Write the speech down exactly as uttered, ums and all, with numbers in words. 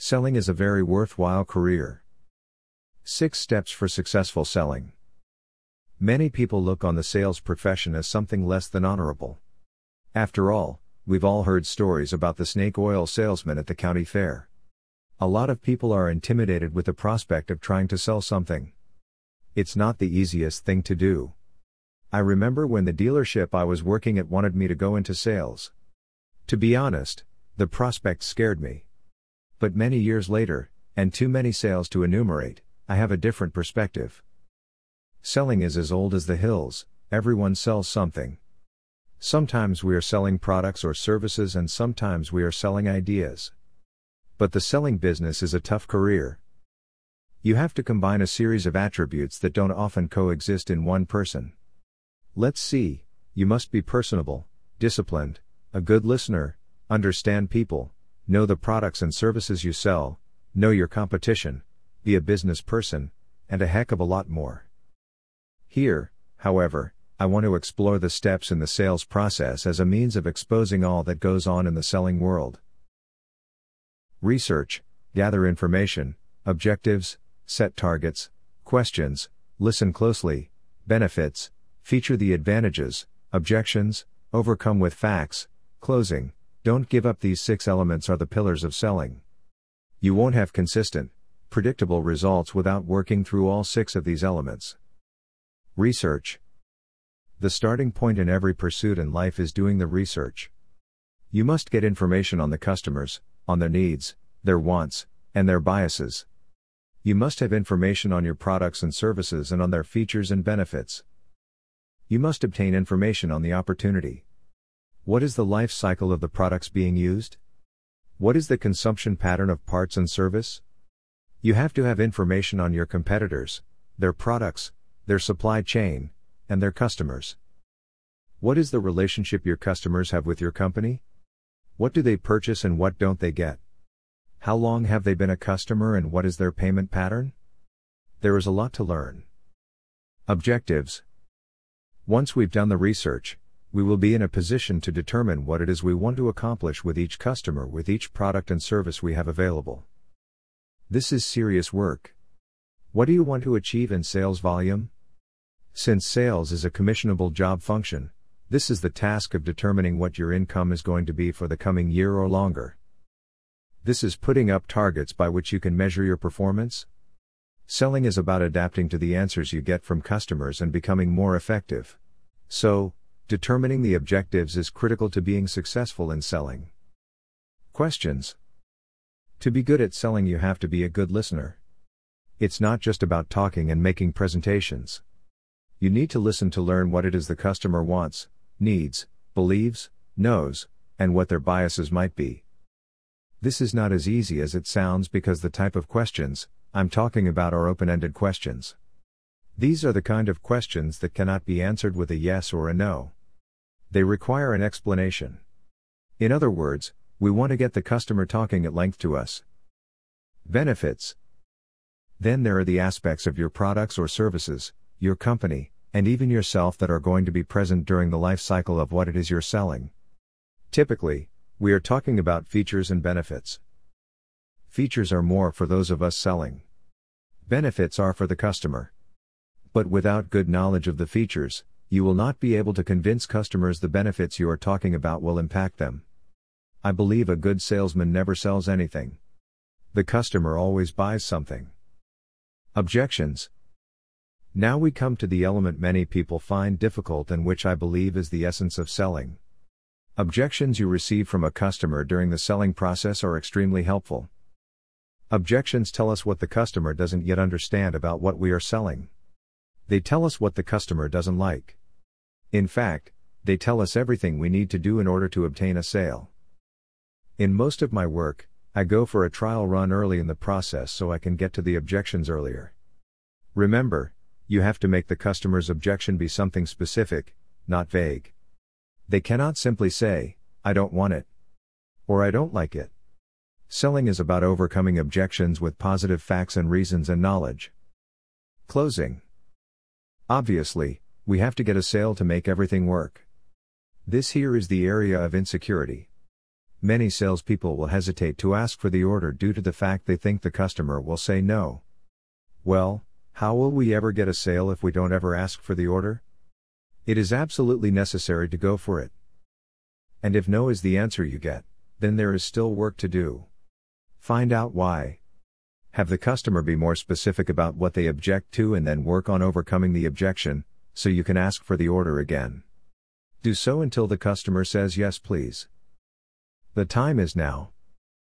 Selling is a very worthwhile career. six Steps for Successful Selling. Many people look on the sales profession as something less than honorable. After all, we've all heard stories about the snake oil salesman at the county fair. A lot of people are intimidated with the prospect of trying to sell something. It's not the easiest thing to do. I remember when the dealership I was working at wanted me to go into sales. To be honest, the prospect scared me. But many years later, and too many sales to enumerate, I have a different perspective. Selling is as old as the hills, everyone sells something. Sometimes we are selling products or services and sometimes we are selling ideas. But the selling business is a tough career. You have to combine a series of attributes that don't often coexist in one person. Let's see, you must be personable, disciplined, a good listener, understand people, know the products and services you sell, know your competition, be a business person, and a heck of a lot more. Here, however, I want to explore the steps in the sales process as a means of exposing all that goes on in the selling world. Research, gather information, objectives, set targets, questions, listen closely, benefits, feature the advantages, objections, overcome with facts, closing. Don't give up. These six elements are the pillars of selling. You won't have consistent, predictable results without working through all six of these elements. Research. The starting point in every pursuit in life is doing the research. You must get information on the customers, on their needs, their wants, and their biases. You must have information on your products and services and on their features and benefits. You must obtain information on the opportunity. What is the life cycle of the products being used? What is the consumption pattern of parts and service? You have to have information on your competitors, their products, their supply chain, and their customers. What is the relationship your customers have with your company? What do they purchase and what don't they get? How long have they been a customer and what is their payment pattern? There is a lot to learn. Objectives. Once we've done the research, we will be in a position to determine what it is we want to accomplish with each customer with each product and service we have available. This is serious work. What do you want to achieve in sales volume? Since sales is a commissionable job function, this is the task of determining what your income is going to be for the coming year or longer. This is putting up targets by which you can measure your performance. Selling is about adapting to the answers you get from customers and becoming more effective. So, determining the objectives is critical to being successful in selling. Questions. To be good at selling, you have to be a good listener. It's not just about talking and making presentations. You need to listen to learn what it is the customer wants, needs, believes, knows, and what their biases might be. This is not as easy as it sounds because the type of questions I'm talking about are open-ended questions. These are the kind of questions that cannot be answered with a yes or a no. They require an explanation. In other words, we want to get the customer talking at length to us. Benefits. Then there are the aspects of your products or services, your company, and even yourself that are going to be present during the life cycle of what it is you're selling. Typically, we are talking about features and benefits. Features are more for those of us selling. Benefits are for the customer. But without good knowledge of the features, you will not be able to convince customers the benefits you are talking about will impact them. I believe a good salesman never sells anything. The customer always buys something. Objections. Now we come to the element many people find difficult and which I believe is the essence of selling. Objections you receive from a customer during the selling process are extremely helpful. Objections tell us what the customer doesn't yet understand about what we are selling. They tell us what the customer doesn't like. In fact, they tell us everything we need to do in order to obtain a sale. In most of my work, I go for a trial run early in the process so I can get to the objections earlier. Remember, you have to make the customer's objection be something specific, not vague. They cannot simply say, "I don't want it," or "I don't like it." Selling is about overcoming objections with positive facts and reasons and knowledge. Closing. Obviously, we have to get a sale to make everything work. This here is the area of insecurity. Many salespeople will hesitate to ask for the order due to the fact they think the customer will say no. Well, how will we ever get a sale if we don't ever ask for the order? It is absolutely necessary to go for it. And if no is the answer you get, then there is still work to do. Find out why. Have the customer be more specific about what they object to and then work on overcoming the objection, so you can ask for the order again. Do so until the customer says yes please. The time is now.